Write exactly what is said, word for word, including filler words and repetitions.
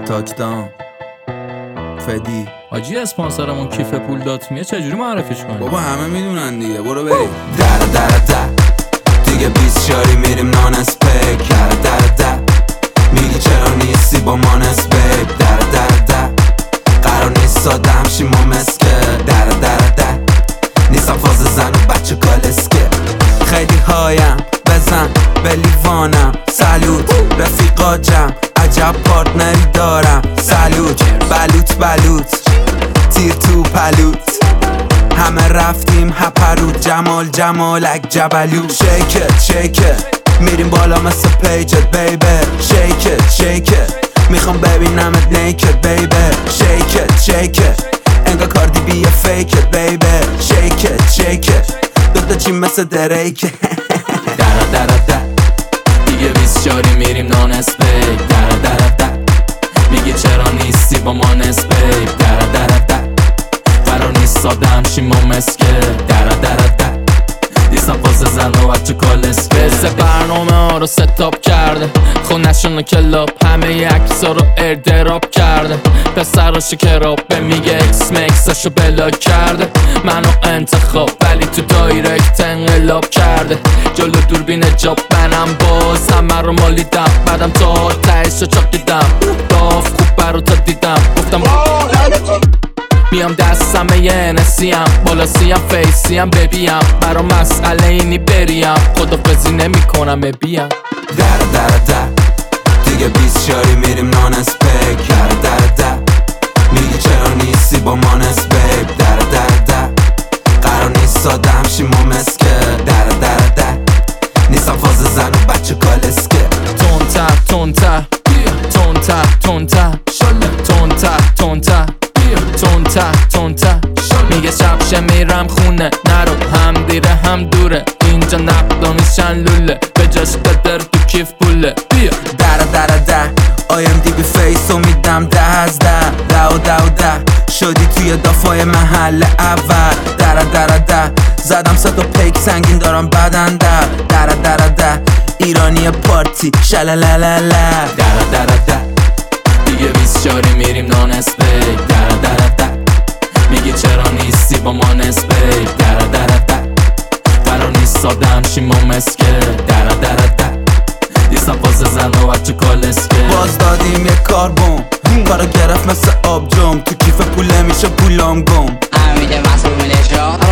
تاکدام فدی آجی اسپانسرمون کیف پول دات میه چجوری معرفیش کنیم؟ بابا همه میدونن دیگه، برو بریم. در در در دیگه بیست شاری میریم نان اسپیک. در در در میگی چرا نیستی با ما نسبیک. در در در قرار نیست ساده همشیم ما مسکه. در در در نیستم فاز زن و بچه کالسکه. خیلی هایم بزن به لیوانم. سلوت رفیقا جمع عجب پارتنری دارم. سلوت بلوت بلوت تیر تو پلوت. همه رفتیم هپرود جمال جمالک جبلو. شیکت شیکت میریم بالا مثل پیجت بیبی. شیکت شیکت میخوام ببینمت نیکت بیبی. شیکت شیکت انگا کاردی بیه فیکت بیبی. شیکت شیکت دوتا چی مثل دریکت. در در در دیگه بیست شاری میریم نان اسپیک. در در در میگی چرا نیستی با ما نسبیک. در در در قرار نیست ساده همشیم ما مسکه. در در در دیستم فاز زن و بچه کالسکه. سه برنامه ها رو ستاپ کرده، خونشون رو کلاب، همه ی عکسا رو ایردراپ کرده. پسراشو کراب به میگه اکس مکساشو بلاک کرده. منو انتخاب ولی تو دایرکت انقلاب کرده. جلو دوربین جاب منم باز همه رو مالیدم. بعدم تا تهشو چاقیدم داف خوب برا دیدم. گفتم میام دستم یه انسیم بالا سیم فیسیم ببیم. برا مسئله اینی بریم خدافزی نمی کنم ببیم. در در در دیگه بیست شاری میریم نان اسپیک. در در در میگی چرا نیستی با ما نسبیک. در در در قرار نیست ساده همشیم ما مسکه. در در در نیستم فاز زن و بچه کالسکه. تونتر تونتر تونتر تونتر تونتر تونتر تونتر تونتر میگه شبشه میرم خونه نرو هم دیره هم دوره. اینجا نقدا میشن لوله به جاش قدر تو کیف پوله. بیا در در در آیم دی بی فیسو میدم ده از ده. ده و ده و ده شدی توی دافای محل اول. در در در زدم سه تا پیک سنگین دارم بدن. در در در در ایرانی پارتی شلالالala. در در در دیگه بیست شاری میریم نان اسپیک. در در در میگی چرا نیستی با ما نسبیک. در در در قرار نیست ساده همشیم ما مسکه. در در در دیستم فاز زن و بچه کالسکه. باز دادیم یه کاربون کارو گرفت مثل آب جم. تو کیف پوله میشه پولام گم. امیده مسئولشو